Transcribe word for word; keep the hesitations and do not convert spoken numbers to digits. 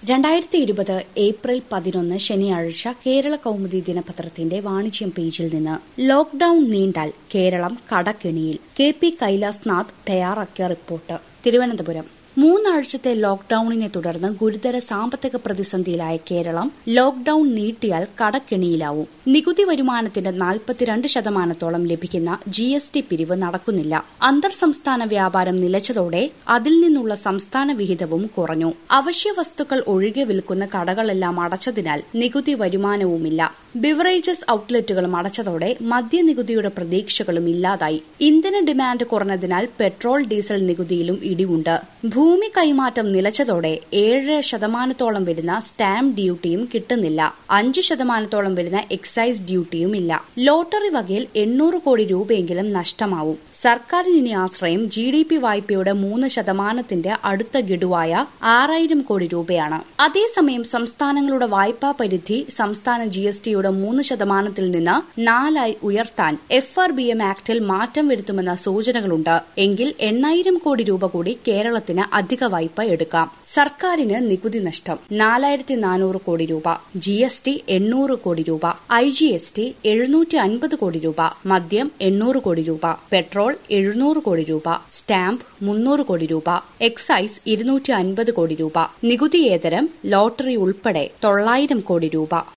രണ്ടായിരത്തി ഇരുപത് ഏപ്രിൽ പതിനൊന്ന് ശനിയാഴ്ച കേരള കൗമുദി ദിനപത്രത്തിന്റെ വാണിജ്യം പേജിൽ നിന്ന് ലോക്ഡൌൺ നീണ്ടാൽ കേരളം കടക്കെണിയിൽ. കെ പി കൈലാസ്നാഥ് തയ്യാറാക്കിയ റിപ്പോർട്ട്. തിരുവനന്തപുരം. മൂന്നാഴ്ചത്തെ ലോക്ഡൌണിനെ തുടർന്ന് ഗുരുതര സാമ്പത്തിക പ്രതിസന്ധിയിലായ കേരളം ലോക്ഡൌൺ നീട്ടിയാൽ കടക്കെണിയിലാവും. നികുതി വരുമാനത്തിന്റെ നാൽപ്പത്തിരണ്ട് ശതമാനത്തോളം ലഭിക്കുന്ന ജി എസ് ടി പിരിവ് നടക്കുന്നില്ല. അന്തർ സംസ്ഥാന വ്യാപാരം നിലച്ചതോടെ അതിൽ നിന്നുള്ള സംസ്ഥാന വിഹിതവും കുറഞ്ഞു. അവശ്യ വസ്തുക്കൾ ഒഴികെ വിൽക്കുന്ന കടകളെല്ലാം അടച്ചതിനാൽ നികുതി വരുമാനവുമില്ല. ബിവറേജസ് ഔട്ട്ലെറ്റുകളും അടച്ചതോടെ മദ്യനികുതിയുടെ പ്രതീക്ഷകളും ഇല്ലാതായി. ഇന്ധന ഡിമാൻഡ് കുറഞ്ഞതിനാൽ പെട്രോൾ ഡീസൽ നികുതിയിലും ഇടിവുണ്ട്. ഭൂമി കൈമാറ്റം നിലച്ചതോടെ ഏഴ് ശതമാനത്തോളം വരുന്ന സ്റ്റാമ്പ് ഡ്യൂട്ടിയും കിട്ടുന്നില്ല. അഞ്ച് ശതമാനത്തോളം വരുന്ന എക്സൈസ് ഡ്യൂട്ടിയും ഇല്ല. ലോട്ടറി വകയിൽ എണ്ണൂറ് കോടി രൂപയെങ്കിലും നഷ്ടമാവും. സർക്കാരിന് ഇനി ആശ്രയം ജി ഡി പി വായ്പയുടെ മൂന്ന് ശതമാനത്തിന്റെ അടുത്ത ഗഡുവായ ആറായിരം കോടി രൂപയാണ്. അതേസമയം സംസ്ഥാനങ്ങളുടെ വായ്പാ പരിധി സംസ്ഥാന ജി എസ് ടിയുടെ മൂന്ന് ശതമാനത്തിൽ നിന്ന് നാലായി ഉയർത്താൻ എഫ് ആർ ബി എം ആക്ടിൽ മാറ്റം വരുത്തുമെന്ന സൂചനകളുണ്ട്. എങ്കിൽ എണ്ണായിരം കോടി രൂപ കൂടി കേരളത്തിന് അധിക വായ്പ എടുക്കാം. സർക്കാരിന് നികുതി നഷ്ടം നാലായിരത്തി നാനൂറ് കോടി രൂപ, ജി എസ് ടി എണ്ണൂറ് കോടി രൂപ, ഐ ജി എസ് ടി എഴുന്നൂറ്റി അൻപത് കോടി രൂപ, മദ്യം എണ്ണൂറ് കോടി രൂപ, പെട്രോൾ എഴുന്നൂറ് കോടി രൂപ, സ്റ്റാമ്പ് മുന്നൂറ് കോടി രൂപ, എക്സൈസ് ഇരുന്നൂറ്റി അൻപത് കോടി രൂപ, നികുതിയേതരം ലോട്ടറി ഉൾപ്പെടെ തൊള്ളായിരം കോടി രൂപ.